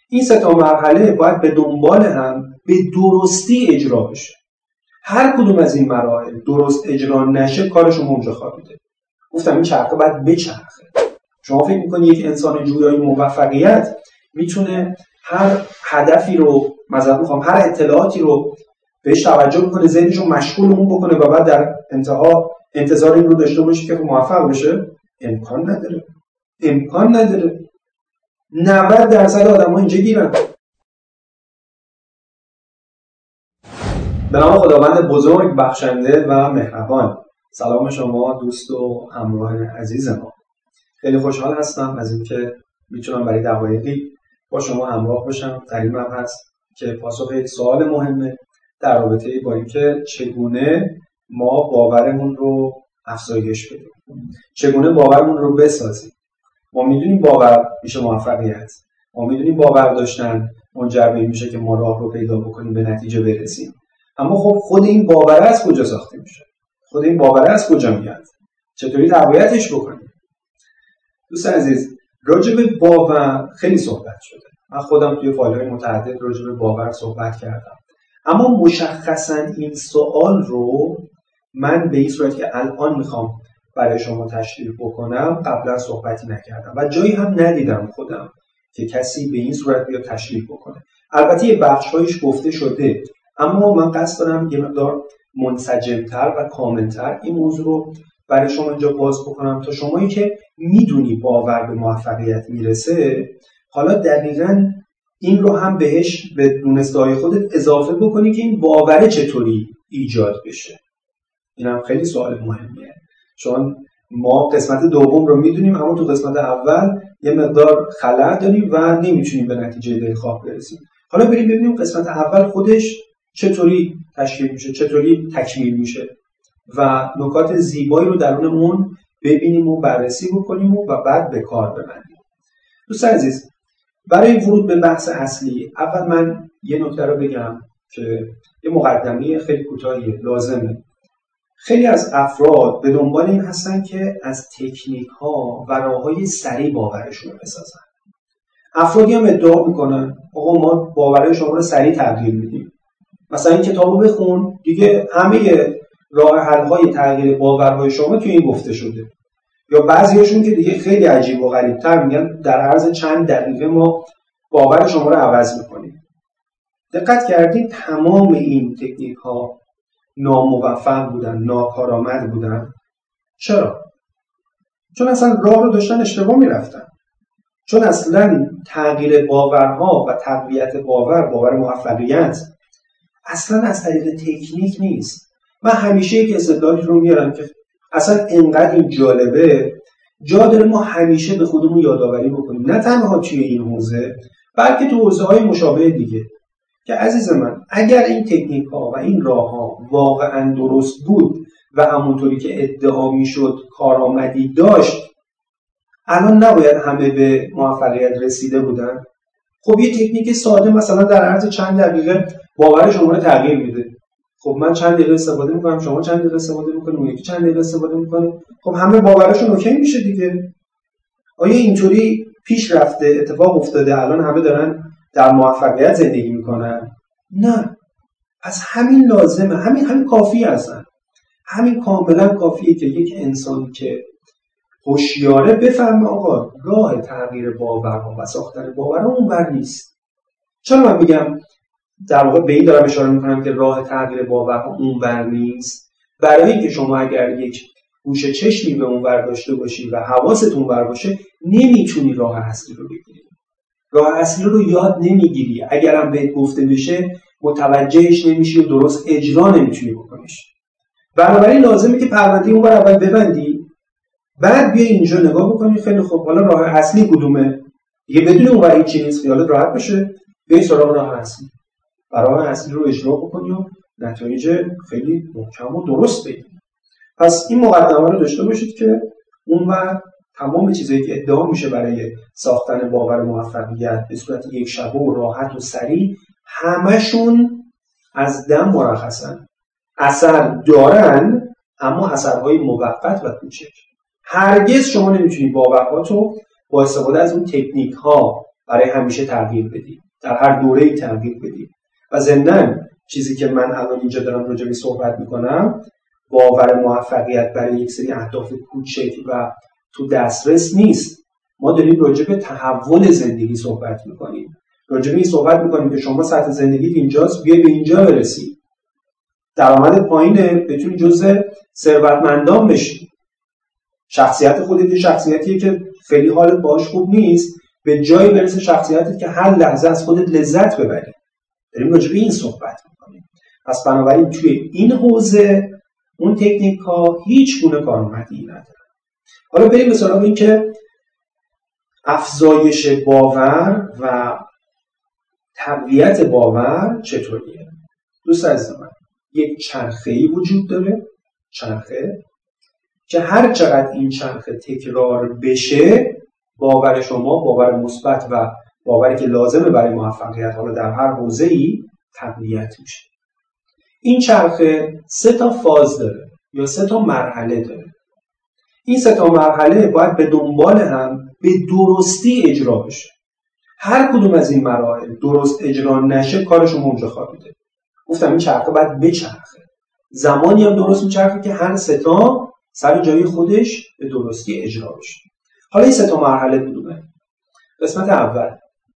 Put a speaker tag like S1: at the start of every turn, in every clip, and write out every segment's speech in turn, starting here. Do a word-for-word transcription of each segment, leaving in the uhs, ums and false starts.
S1: این سه تا مرحله باید به دنبال هم به درستی اجرا بشه. هر کدوم از این مراحل درست اجرا نشه کارشون اونجا خوابیده. گفتم این چرخه باید بچرخه. شما فکر می‌کنید یک انسان جویای موفقیت میتونه هر هدفی رو مثلا میخوام هر اطلاعاتی رو بهش توجه بکنه، ذهنش رو مشغول اون بکنه و بعد در انتها انتظار این رو داشته باشه که موفق بشه؟ امکان نداره. امکان نداره. نود درصد آدم‌ها اینجا گیرن. به نام خداوند بزرگ، بخشنده و مهربان. سلام شما دوست و همراه عزیز ما. خیلی خوشحال هستم از اینکه میتونم برای دقایقی با شما همراه باشم در این مبحث که پاسخ یک سوال مهمه در رابطه با اینکه چگونه ما باورمون رو افزایش بدیم، چگونه باورمون رو بسازیم. ما میدونیم باور میشه موفقیت، ما میدونیم باور داشتن منجر به این میشه که ما راه رو پیدا بکنیم به نتیجه برسیم. اما خب خود این باور از کجا ساخته میشه؟ خود این باور از کجا میاد؟ چطوری تقویتش بکنیم؟ دوست عزیز، راجع به باور خیلی صحبت شده. من خودم توی فایل‌های متعدد راجع به باور صحبت کردم. اما مشخصاً این سوال رو من به این صورت که الان میخوام برای شما تشریح بکنم قبلا صحبتی نکردم و جایی هم ندیدم خودم که کسی به این صورت بیاد تشریح بکنه. البته یه بخش‌هایش گفته شده، اما من قصد دارم یه مقدار منسجم‌تر و کامل‌تر این موضوع رو برای شما اینجا باز بکنم تا شمایی که میدونی باور به موفقیت میرسه حالا دقیقاً این رو هم بهش به دونسته‌های خودت اضافه بکنی که این باور چطوری ایجاد بشه. این هم خیلی سوال مهمیه، چون ما قسمت دوم رو میدونیم اما تو قسمت اول یه مقدار خلأ داریم و نمیتونیم به نتیجه دلخواه برسیم. حالا بریم ببینیم قسمت اول خودش چطوری تشکیل میشه، چطوری تکمیل میشه و نکات زیبایی رو درون اون ببینیم و بررسی بکنیم و بعد به کار ببندیم. دوست عزیز، برای ورود به بحث اصلی اول من یه نکته رو بگم که یه مقدمه خیلی کوتاهی لازمه. خیلی از افراد به دنبال این هستن که از تکنیک ها و راه‌های سریع باورشون رو بسازن. افرادی هم ادعا میکنن آقا ما باورهای شما رو سریع تغییر میدیم. مثلا این کتابو بخون دیگه همه راه حل‌های تغییر باورهای شما توی این گفته شده. یا بعضیاشون که دیگه خیلی عجیب و غریب‌تر میگن در عرض چند دقیقه ما باور شما رو عوض میکنیم. دقت کردید تمام این تکنیک ها ناموفق بودن، ناکارآمد بودن. چرا؟ چون اصلا راه رو داشتن اشتباه میرفتن. چون اصلا تغییر باورها و تقویت باور، باور موفقیت اصلا از طریق تکنیک نیست. من همیشه یک استدلالی رو میارم که اصلا انقدر این جالبه جا داره ما همیشه به خودمون یادآوری بکنیم، نه تنها توی این حوزه بلکه تو حوزه‌های مشابه دیگه، که عزیز من اگر این تکنیک ها و این راه ها واقعا درست بود و همونطوری که ادعا میشد کارآمدی داشت الان نباید همه به موفقیت رسیده بودن. خب یه تکنیک ساده مثلا در عرض چند دقیقه باور شما رو تغییر میده. خب من چند دقیقه استفاده میکنم، شما چند دقیقه استفاده میکنیم، اون یکی چند دقیقه استفاده میکنه، خب همه باورشون اوکی میشه دیگه. آیا اینطوری پیش رفته، اتفاق افتاده الان همه دارن در موفقیت زندگی میکنن؟ نه. پس همین لازمه، همین همین کافی هستن. همین کاملا کافیه که یک انسان که هوشیاره بفهمه آقا راه تغییر باورها و ساختن باورها اونور نیست. چرا من میگم در واقع به این دارم اشاره میکنم که راه تغییر باورها اونور نیست؟ برای اینکه شما اگر یک گوشه چشمی به اونور داشته باشی و حواست اونور باشه نمیتونی راه اصلی رو بگیری. راه اصلی رو یاد نمیگیری، اگرم بهت گفته بشه متوجهش نمیشی و درست اجرا نمیتونی بکنیش. بنابراین لازمه که پرونده اونور اول ببندی، بعد بیا اینجا نگاه بکنی خیلی خوب حالا راه اصلی کدومه؟ دیگه بدون اونور هیچ چیز خیالت راحت بشه، بیا سراغ راه اصلی. راه اصلی رو اجرا بکنی و نتایج خیلی محکم و درست بگیری. پس این مقدمه رو داشته باشید که اونور تمام چیزایی که ادعا میشه برای ساختن باور موفقیت به صورت یک شبه و راحت و سریع همشون از دم مرخصن. اثر دارن اما اثرهای موقت و کوچک. هرگز شما نمیتونی باورهاتو با استفاده از اون تکنیک ها برای همیشه تغییر بدی، در هر دوره‌ای تغییر بدی. و ضمناً چیزی که من الان اینجا دارم راجع به صحبت میکنم، باور موفقیت برای یک سری اهداف کوچک و تو دسترس نیست. ما داریم راجع به تحول زندگی صحبت میکنیم. راجع به این صحبت میکنیم که شما سطح زندگیت اینجاست، بیای به اینجا برسی. درآمد پایینه، بتونی جزء ثروتمندان بشی. شخصیت خودت یه شخصیتیه که خیلی حالت باهاش خوب نیست، به جایی برسه شخصیتت که هر لحظه از خودت لذت ببری. داریم راجع به این صحبت میکنیم. پس بنابراین توی این حوزه اون تکنیک ها هیچ گونه کارآمدی نداره. حالا بریم به سراغ این که افزایش باور و تقویت باور چطوریه. دوست عزیز من، یک چرخه‌ای وجود داره، چرخه که هر چقدر این چرخه تکرار بشه، باور شما باور مثبت و باوری که لازمه برای موفقیت حالا در هر حوزه‌ای تقویت میشه. این چرخه سه تا فاز داره یا سه تا مرحله داره. این سه تا مرحله باید به دنبال هم به درستی اجرا بشه. هر کدوم از این مراحل درست اجرا نشه، کار شما اونجا خوابیده. گفتم این چرخه باید بچرخه. زمانی هم درست میچرخه که هر سه تا سر جای خودش به درستی اجرا بشه. حالا این سه تا مرحله کدومه؟ قسمت اول،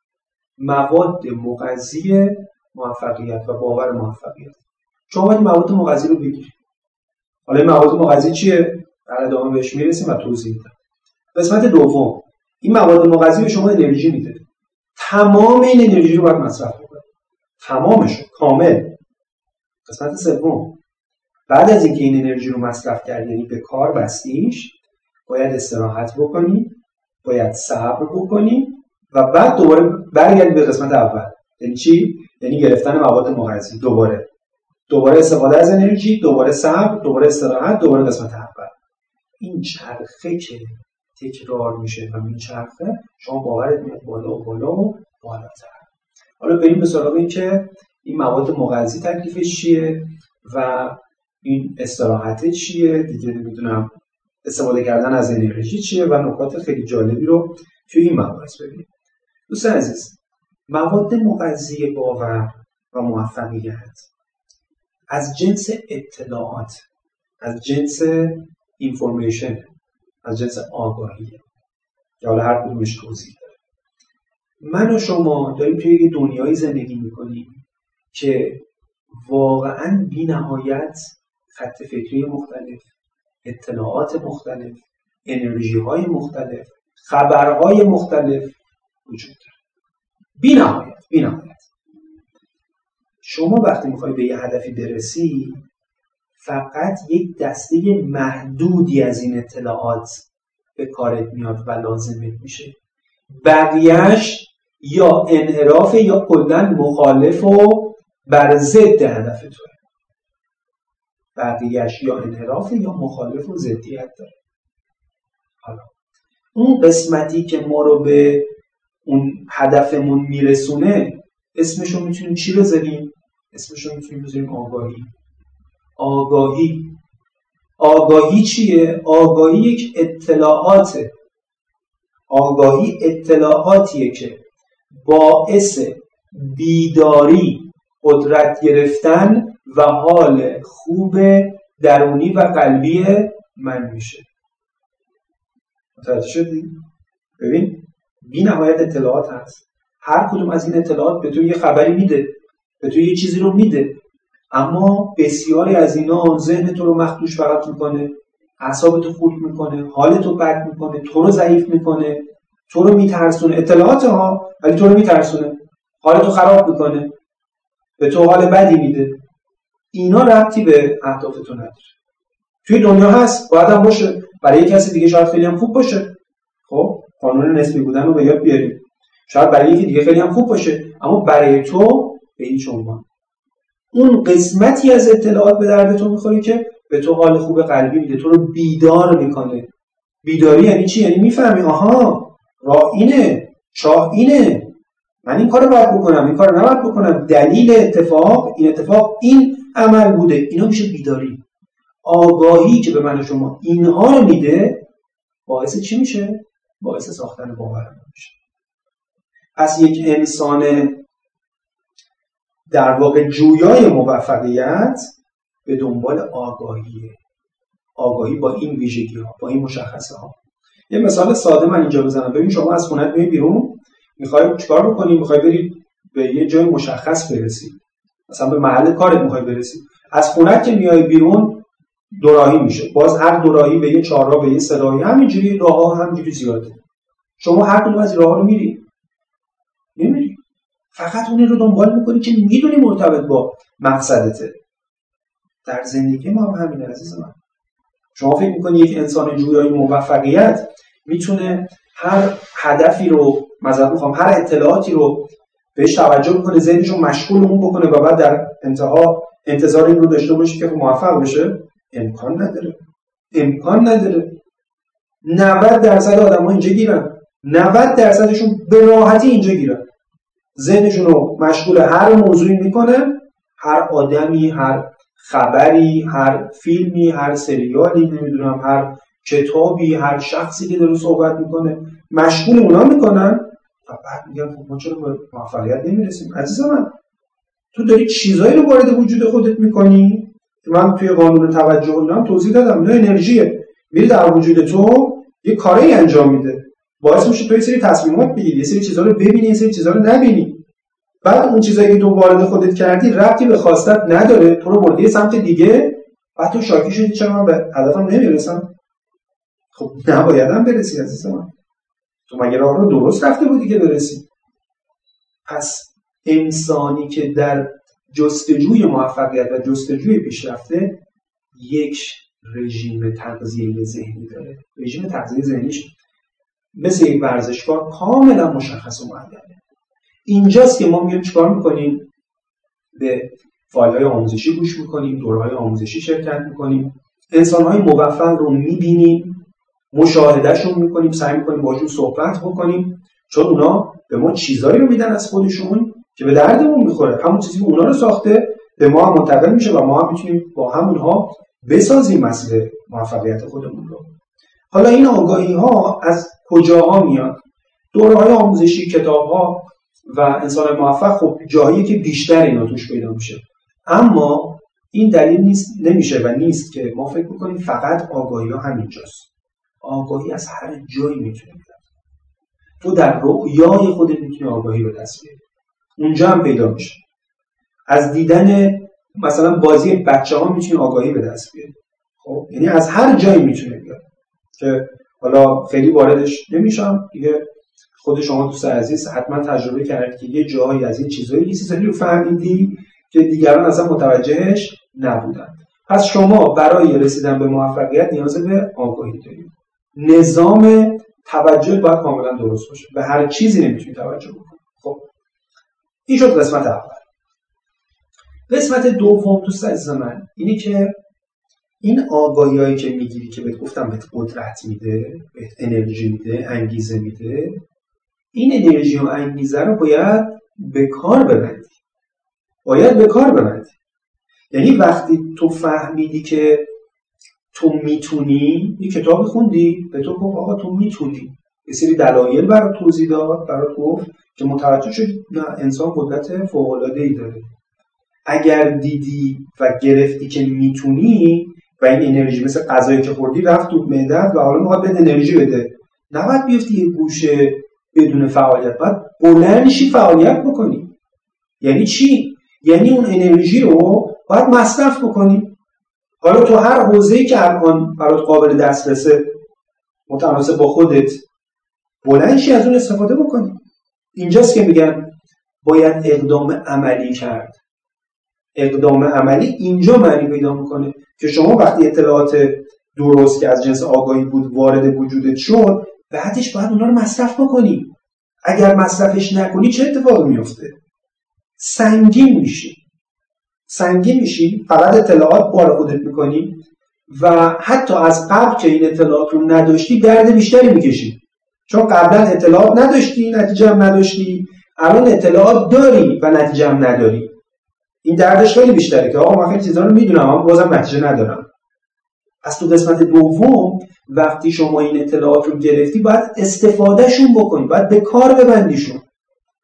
S1: مواد مغذی موفقیت و باور موفقیت. شما باید مواد مغذی رو بگیرید. حالا این مواد مغذی چیه؟ در ادامه بهش میرسیم و توضیح میدم. قسمت دوم، این مواد مغذی به شما انرژی میده. تمام این انرژی رو باید مصرف کنید. تمامش کامل. قسمت سوم، بعد از اینکه این انرژی رو مصرف کردی، یعنی به کار بستیش، باید استراحت بکنی، باید صبر بکنی و بعد دوباره برگردی به قسمت اول. یعنی چی؟ یعنی گرفتن مواد مغذی، دوباره دوباره استفاده از انرژی، دوباره صبر، دوباره استراحت، دوباره قسمت اول. این چرخه که تکرار میشه و این چرخه شما باورت میاد بالا و بالا و بالاتر. حالا بریم به سراغ این که این مواد مغذی تکلیفش چیه و این استراحت چیه، دیگه نمیدونم استفاده کردن از انرژی چیه و نکات خیلی جالبی رو توی این مباحث ببینیم. دوستان عزیز، مواد مغذی باور و موفقیت از جنس اطلاعات، از جنس اینفورمیشن، از جنس آگاهیه که حالا هر کدومش توضیح داره. من و شما داریم توی یه دنیای زندگی میکنیم که واقعاً بی نهایت خط فکری مختلف، اطلاعات مختلف، انرژی های مختلف، خبرهای مختلف وجود داره. بی نهایت، بی نهایت. شما وقتی میخوای به یه هدفی برسی، فقط یک دسته محدودی از این اطلاعات به کارت میاد و لازمت میشه. بقیهش یا انحراف یا کلاً مخالف و بر ضد هدف توه. بقیهش یا انحراف یا مخالف و ضدیت داره. حالا اون قسمتی که ما رو به اون هدفمون میرسونه، اسمشو میتونیم چی بذاریم؟ اسمشو میتونیم بذاریم آگاهی. آگاهی آگاهی چیه؟ آگاهی یک اطلاعاته. آگاهی اطلاعاتیه که باعث بیداری، قدرت گرفتن و حال خوب درونی و قلبی من میشه. متوجه شدی؟ ببین، بی نهایت اطلاعات هست. هر کدوم از این اطلاعات به تو یه خبری میده، به تو یه چیزی رو میده، اما بسیاری از اینا ذهن تو رو مخدوش فقط میکنه، اعصاب تو خورد میکنه، حال تو بد میکنه، تو رو ضعیف میکنه، تو رو میترسونه. اطلاعات ها، ولی تو رو میترسونه، حال تو خراب میکنه، به تو حال بدی میده. اینا ربطی به اهداف تو نداره. توی دنیا هست، باید هم باشه. برای کسی دیگه شاید خیلی هم خوب باشه. خب قانون نسبی بودن رو به یاد بیاریم. شاید برای یکی دیگه خیلی هم خوب باشه، اما برای تو به هیچ عنوان. اون قسمتی از اطلاعات به درد تو میخوره که به تو حال خوب قلبی میده، تو رو بیدار میکنه. بیداری یعنی چی؟ یعنی میفهمی آها راه اینه، چاه اینه، من این کارو باید بکنم، این کارو نباید بکنم، دلیل اتفاق این اتفاق این عمل بوده. اینا میشه بیداری. آگاهی که به من و شما اینها رو میده، باعث چی میشه؟ باعث ساختن باور میشه. پس یک انسان در واقع جویای موفقیت به دنبال آگاهیه. آگاهی با این ویژگی ها، با این مشخصه ها. یه مثال ساده من اینجا بزنم. ببین شما از خونت میای بیرون، میخوای چیکار بکنی؟ میخوای بری به یه جای مشخص برسی، مثلا به محل کارت میخوای برسی. از خونت که میای بیرون دو راهی میشه، باز هر دو راهی به یه چهار راه، به یه سه راهی، همینجوری راهها همینجوری زیاده. شما هر کدوم از راهها رو میری نمیری، فقط اون رو دنبال میکنی که میدونی مرتبط با مقصدته. در زندگی ما هم همینه عزیز من. شما فکر میکنی یک انسان جویای موفقیت میتونه هر هدفی رو، مثلا میخوام هر اطلاعاتی رو بهش توجه بکنه، ذهنش رو مشغول اون بکنه و بعد در انتها انتظار این رو داشته باشه که موفق بشه؟ امکان نداره. امکان نداره. نود درصد آدم‌ها اینجا گیرن. نود درصدشون به راحتی اینجا گیرن. ذهنشون رو مشغول هر موضوعی میکنه، هر آدمی، هر خبری، هر فیلمی، هر سریالی، نمیدونم هر کتابی، هر شخصی که داره صحبت میکنه مشغول اونا میکنن و بعد میگن خب ما چرا به موفقیت نمیرسیم؟ عزیز من، تو داری چیزایی رو وارد وجود خودت میکنی که من توی قانون توجه اینا هم توضیح دادم. اینا انرژیه، میره در وجود تو یه کاری انجام میده، باعث میشه تو یه سری تصمیمات بگیری، یه سری چیزا رو ببینی، یه سری چیزا رو نبینی. بعد اون چیزایی که تو وارد خودت کردی ربطی به خواستت نداره، تو رو برده سمت دیگه، بعد تو شاکی شدی چرا من به هدفم نمیرسم؟ خب نبایدم برسی عزیز من. تو مگه راه رو درست رفته بودی که برسی؟ پس انسانی که در جستجوی موفقیت و جستجوی پیشرفته یک رژیم تغذیه ذهنی داره. رژیم تغذیه ذهنیش مثل یک ورزشکار کاملا مشخص و معلمه. اینجاست که ما میایم چیکار میکنیم؟ به فایل‌های آموزشی گوش میکنیم، دوره‌های آموزشی شرکت میکنیم، انسان‌های موفق رو میبینیم، مشاهدهشون میکنیم، سعی میکنیم باشون صحبت بکنیم، چون اونا به ما چیزایی رو میدن از خودشون که به دردمون میخوره. همون چیزی که اونا رو ساخته به ما هم منتقل میشه و ما هم میتونیم با همونها بسازیم مسیر موفقیت خودمون رو. حالا این آگاهی ها از کجاها میاد؟ دوره‌های آموزشی، کتاب‌ها و انسان موفق خب جاییه که بیشتر اینا توش پیدا میشه. اما این دلیل نیست نمیشه و نیست که ما فکر بکنیم فقط آگاهی ها همینجاست. آگاهی از هر جایی میتونه بیاد. تو در رویای خودت میتونی آگاهی به دست بیاری، اونجا هم پیدا میشه. از دیدن مثلا بازی بچه‌ها میتونی آگاهی به دست بیاری. خب یعنی از هر جایی میتونه بیاد که حالا خیلی واردش نمیشم دیگه. خود شما دوست عزیز حتما تجربه کردید که یه جایی از این چیزایی یه چیزایی رو فهمیدی که دیگران اصلا متوجهش نبودن. پس شما برای رسیدن به موفقیت نیاز به آگاهی دارید. نظام توجه باید کاملا درست باشه. به هر چیزی نمیتونی توجه بکنی. خب این شد قسمت اول. قسمت دوم دوست عزیز من اینه که این آگاهیایی که میگیری که بهت گفتم بهت قدرت میده، بهت انرژی میده، انگیزه میده، این انرژی و انگیزه رو باید به کار ببندی. باید به کار ببندی. یعنی وقتی تو فهمیدی که تو میتونی، یه کتاب خوندی به تو گفت آقا تو میتونی، یه سری دلایل برات توضیح داد، برات گفت که متوجه شدی نه انسان قدرت فوق‌العاده‌ای داره. اگر دیدی و گرفتی که میتونی و این انرژی مثل غذایی که خوردی رفت تو معده‌ت و حالا میخواد بهت انرژی بده، نباید بیفتی یه گوشه بدون فعالیت، باید بلند شی فعالیت بکنی. یعنی چی؟ یعنی اون انرژی رو باید مصرف بکنی. حالا تو هر حوزه‌ای که الان برات قابل دسترسه متناسب با خودت بلند شی از اون استفاده بکنی. اینجاست که میگن باید اقدام عملی کرد. اقدام عملی اینجا معنی پیدا میکنه که شما وقتی اطلاعات درست که از جنس آگاهی بود وارد وجودت شد، بعدش باید اونا رو مصرف بکنی. اگر مصرفش نکنی چه اتفاقی میفته؟ سنگین میشی. سنگین میشی، فقط اطلاعات بار خودت میکنی و حتی از قبل که این اطلاعات رو نداشتی درد بیشتری میکشی. چون قبلا اطلاعات نداشتی، نتیجه هم نداشتی، الان اطلاعات داری و نتیجه هم نداری. این دردش خیلی بیشتره که آقا من خیلی چیزا رو میدونم اما بازم نتیجه ندارم. از تو قسمت دوم وقتی شما این اطلاعات رو گرفتی باید استفادهشون بکنی، باید به کار ببندیشون.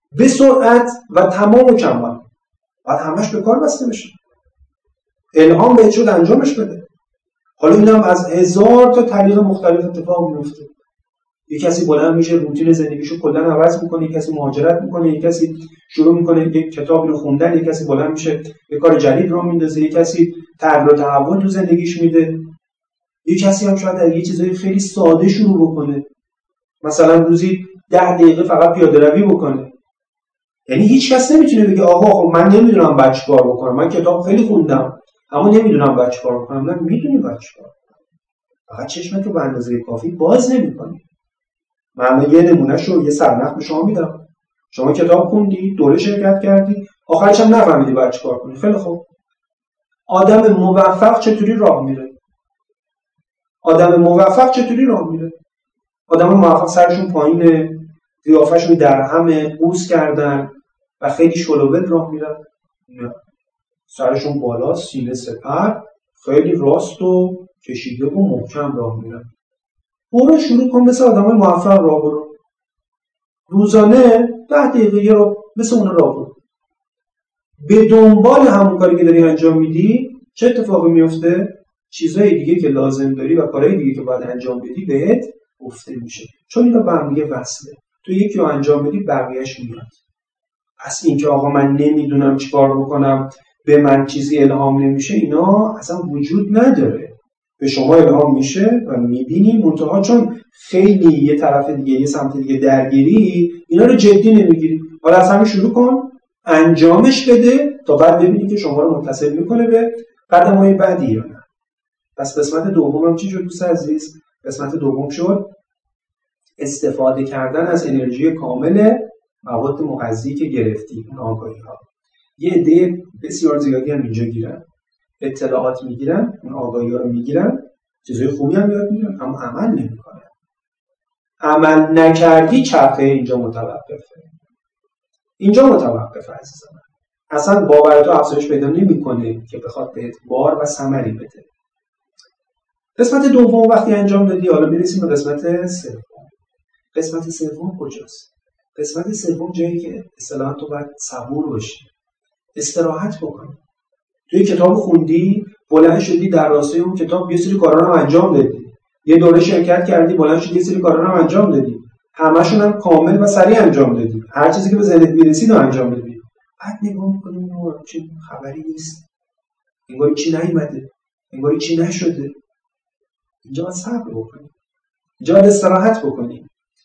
S1: به سرعت و تمام و کمال. بعد همش به کار بسته بشه. الهام بهت شد انجامش بده. حالا اینم از هزار تا طریق مختلف اتفاق میفته. یک کسی بلند میشه روتین زندگیشو کلا عوض میکنه، یک کسی مهاجرت میکنه، یک کسی شروع میکنه یک کتابی رو خوندن، یک کسی بلند میشه یک کار جدید رو میندازه، یک کسی تغییر و تحول تو زندگیش میده، یک کسی هم شاید از یه چیزای خیلی ساده شروع بکنه، مثلا روزی ده دقیقه فقط پیاده روی بکنه. یعنی هیچ کس نمیتونه بگه آقا خب من نمیدونم باید چیکار بکنم، من کتاب خیلی خوندم اما نمیدونم باید چیکار بکنم. نه، میدونی باید چیکار، فقط چشمت رو به اندازه کافی باز نمی‌کنی. من یه نمونهشو یه سرنخ به شما میدم. شما کتاب خوندی، دوره شرکت کردی، آخرش هم نفهمیدی باید چیکار کنی. خیلی خوب. آدم موفق چطوری راه میره؟ آدم موفق چطوری راه میره؟ آدم موفق سرشون پایینه، قیافشون در همه، قوس کردن و خیلی شلوول راه میرن. نه. سرشون بالا، سینه سپر، خیلی راست و کشیده و محکم راه میرن. برو شروع کن مثل آدمای موفق راه برو. روزانه ده دقیقه رو مثل اون راه برو. به دنبال همون کاری که داری انجام میدی چه اتفاقی میفته؟ چیزای دیگه که لازم داری و کارهای دیگه که باید انجام بدی بهت گفته میشه. چون اینا به هم دیگه وصله. تو یکی رو انجام بدی بقیه‌اش میاد. پس این که آقا من نمیدونم چیکار بکنم، به من چیزی الهام نمیشه، اینا اصلا وجود نداره. به شما الهام میشه و میبینی، منتها چون خیلی یه طرف دیگه یه سمت دیگه درگیری، اینا رو جدی نمیگیری. حالا از همین شروع کن، انجامش بده تا بعد ببینی که شما رو متصل میکنه به قدم‌های بعدی یا نه. پس قسمت دومم چی شد دوست عزیز؟ قسمت دوم شد استفاده کردن از انرژی کامل مواد مغذی که گرفتی، اون آگاهی‌ها. یه عده بسیار زیادی هم اینجا گیرن، اطلاعات میگیرن، اون آگاهی‌ها رو میگیرن، چیزای خوبی هم یاد میگیرن اما عمل نمیکنن. عمل نکردی چرخه اینجا متوقفه. اینجا متوقفه عزیزم. اصلا باورتو افزایش پیدا نمیکنه که بخواد بهت بار و ثمری بده. قسمت دوم وقتی انجام دادی، حالا میرسیم به قسمت سوم. قسمت سوم کجاست؟ قسمت سوم جایی که اصطلاحاً تو باید صبور باشی، استراحت بکنی. توی کتاب خوندی، بلند شدی در راستای اون کتاب یه سری کارا رو انجام دادی. یه دوره شرکت کردی، بلند شدی یه سری کارا رو انجام دادی. همه‌شون هم کامل و سریع انجام دادی. هر چیزی که به ذهنت میرسید رو انجام دادی. بعد نگاه می‌کنی چه خبری نیست. انگار چی نیومده. انگار چی نشده. اینجا باید صبر بکنی. اینجا باید استراحت بکنی.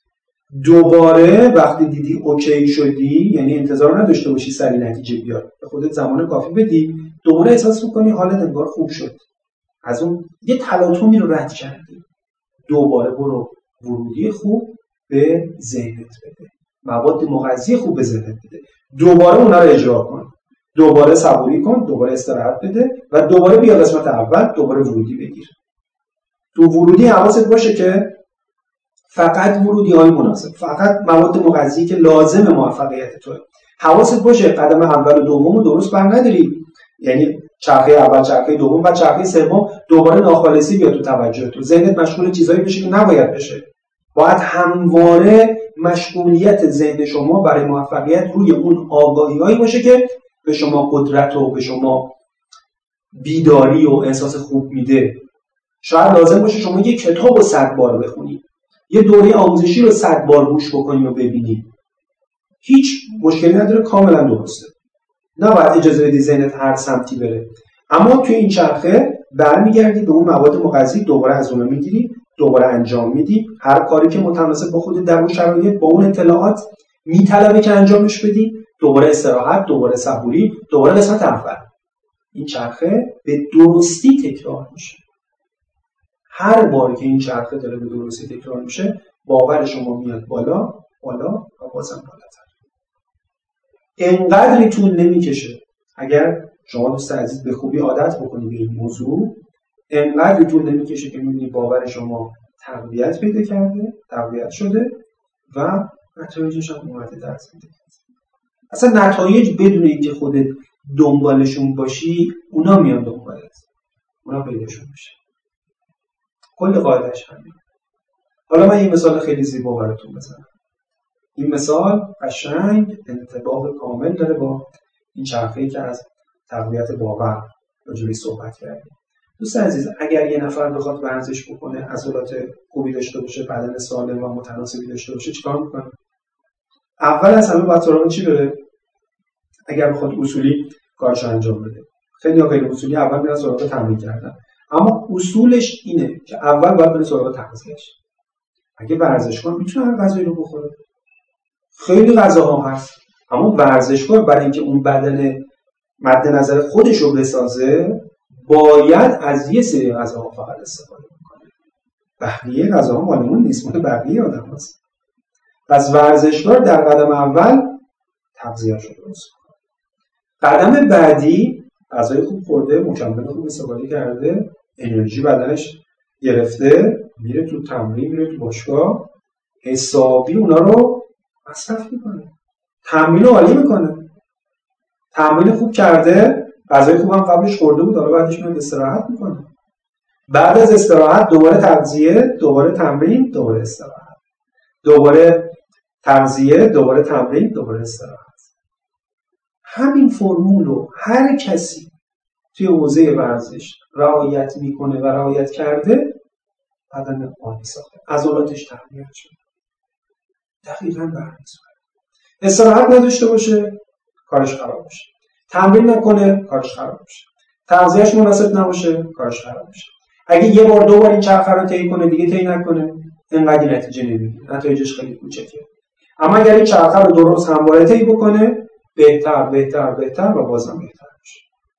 S1: دوباره وقتی دیدی اوکی شدی، یعنی انتظار نداشته باشی سریع نتیجه بیاد، به خودت زمان کافی بدی، دوباره احساس می‌کنی حالت انگار خوب شد، از اون یه تلاطمی رو رد کردی، دوباره برو ورودی خوب به ذهنت بده، مواد مغذی خوب به ذهنت بده، دوباره اونا رو اجرا کن، دوباره صبوری کن، دوباره استراحت بده و دوباره بیا قسمت اول، دوباره ورودی بگیر. تو ورودی حواست باشه که فقط ورودی‌های مناسب، فقط مواد مغذی که لازم موفقیت توه. حواست باشه قدم اول و دوم رو درست بر نداری، یعنی چرخه اول، چرخه دوم و چرخه سوم دوباره ناخالصی بیاد تو توجه تو، ذهنت مشغول چیزایی بشه که نباید بشه. باید همواره مشغولیت ذهن شما برای موفقیت روی اون آگاهی‌هایی باشه که به شما قدرت و به شما بیداری و احساس خوب میده. شاید لازم باشه شما یه کتاب رو صد بار بخونید، یه دوره آموزشی رو صد بار گوش بکنی و ببینی، هیچ مشکلی نداره، کاملا درسته. نباید اجازه بدی ذهنت هر سمتی بره، اما توی این چرخه برمیگردی به اون مواد مغذی، دوباره از اونها میگیری، دوباره انجام میدی. هر کاری که متناسب با خودت در اون شرایط با اون اطلاعات میطلبه که انجامش بدی، دوباره استراحت، دوباره صبوری، دوباره قسمت اول. این چرخه به درستی تکرار میشه. هر بار که این چرخه داره به درستی تکرار میشه، باور شما میاد بالا، بالا و بازم بالاتر. انقدری طول نمیکشه. اگر شما دوست عزیز به خوبی عادت بکنید به این موضوع، انقدری طول نمیکشه که میبینید باور شما تقویت پیدا کرده، تقویت شده و نتایجش هم اومده در زندگی. اصلا نتایج بدون اینکه خودت دنبالشون باشی، اونا میان دنبالت، اونا پیداشون میشه. کل قاعده‌اش همین. حالا من یه مثال خیلی زیبا براتون بزنم. این مثال قشنگ انطباق کامل داره با این چرخه‌ای که از تقویت باور راجعش صحبت کردیم. دوست عزیز، اگر یه نفر بخواد ورزش بکنه، عضلات خوبی داشته باشه، بدن سالم و متناسبی داشته باشه، چیکار میکنه؟ اول از همه باید سراغ چی بره؟ اگر بخواد اصولی کارش انجام بده. خیلی ها غیر اصولی اول میرن سراغ تمرین کردن، اما اصولش اینه که اول باید بره سراغ تغذیه‌اش. اگه ورزشکار میتونه هر غذایی رو بخوره، خیلی غذاها هست، اما ورزشکار برای اینکه اون بدن مد نظر خودش رو بسازه باید از یه سری غذاها فقط استفاده کنه. بقیه غذاها مال اون نیست، مال بقیه آدم هست. پس ورزشکار در قدم اول تغذیه‌اش رو درست کنه. قدم بعدی غذای خوب خورده، مکمل خوب استفاده کرده، انرژی بدنش گرفته، میره تو تمرین، میره تو باشگاه، حسابی اونا رو مصرف میکنه، تمرین عالی میکنه. تمرین خوب کرده، غذای خوب هم قبلش خورده بود، حالا بعدش میاد استراحت میکنه. بعد از استراحت دوباره تغذیه، دوباره تمرین، دوباره استراحت. دوباره تغذیه، دوباره تمرین، دوباره استراحت. همین فرمول رو هر کسی توی حوزه ورزش رعایت میکنه و رعایت کرده، بدن عالی ساخته، عضلاتش تقویت شده. دقیقاً به همین صورت. استراحت نداشته باشه، کارش خراب میشه. تمرین نکنه، کارش خراب میشه. تغذیه‌اش مناسب نباشه، کارش خراب میشه. اگه یه بار دو بار این چرخه رو طی کنه، دیگه طی نکنه، اینقدر نتیجه نمیگیره، نتایجش خیلی کوچیکه. اما اگر این چرخه رو درست همواره طی بکنه، بهتر بهتر بهتر و بازم بهتر میشه.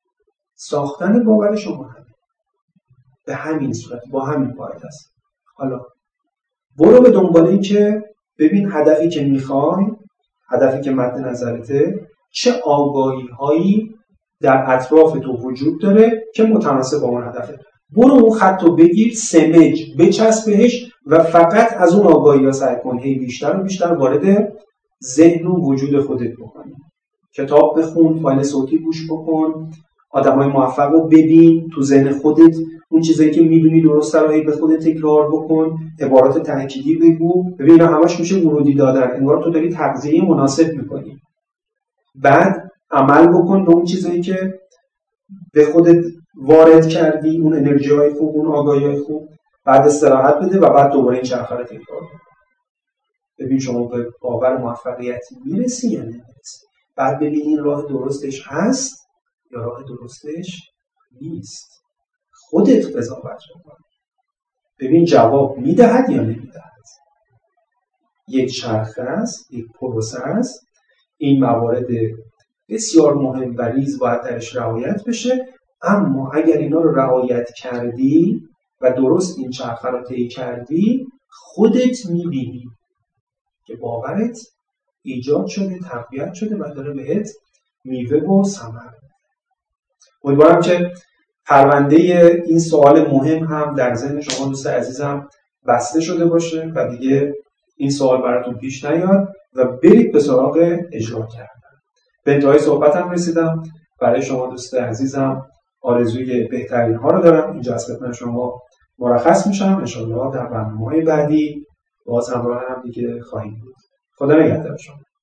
S1: ساختن باور شما همین به همین صورت، با همین قاعده است. حالا برو به دنبال این که ببین هدفی که میخوای، هدفی که مد نظرته، چه آگاهی هایی در اطراف تو وجود داره که متناسب با اون هدفه. برو اون خط رو بگیر، سمج بچسب بهش و فقط از اون آگاهی ها سعی کن هی بیشتر و بیشتر وارد ذهن و وجود خودت بکنی. کتاب بخون، فایل صوتی گوش بکن، آدمای موفق رو ببین، تو ذهن خودت اون چیزایی که میدونی درسته رو به خودت تکرار بکن، عبارات تأکیدی بگو. ببین اینا همش میشه ورودی دادن، انگار تو داری تغذیه مناسب میکنی. بعد عمل بکن به اون چیزایی که به خودت وارد کردی، اون انرژی‌های خوب، اون آگاهی‌های خوب. بعد استراحت بده و بعد دوباره این چرخه رو تکرار کن. ببین شما به باور موفقیتی میرسی یا نمیرسی. بعد ببین این راه درستش هست یا راه درستش نیست. خودت قضاوت کن. ببین جواب میدهد یا نمیدهد. یک چرخه است، یک پروسه است. این موارد بسیار مهم و ریز باید درش رعایت بشه، اما اگر اینا رو رعایت کردی و درست این چرخه رو طی کردی، خودت میبینی که باورت ایجاد شده، تقویت شده و داره بهت میوه و ثمر. امیدوارم که پرونده این سوال مهم هم در ذهن شما دوست عزیزم بسته شده باشه و دیگه این سوال براتون پیش نیاد و برید به سراغ اجرا کردن. به انتهای صحبتم رسیدم. برای شما دوست عزیزم آرزوی بهترین ها رو دارم. اینجا از خدمت شما مرخص میشم. انشاءالله در برنامه‌های بعدی باز همراه هم دیگه خواهیم بود. خدا نگهدار شما.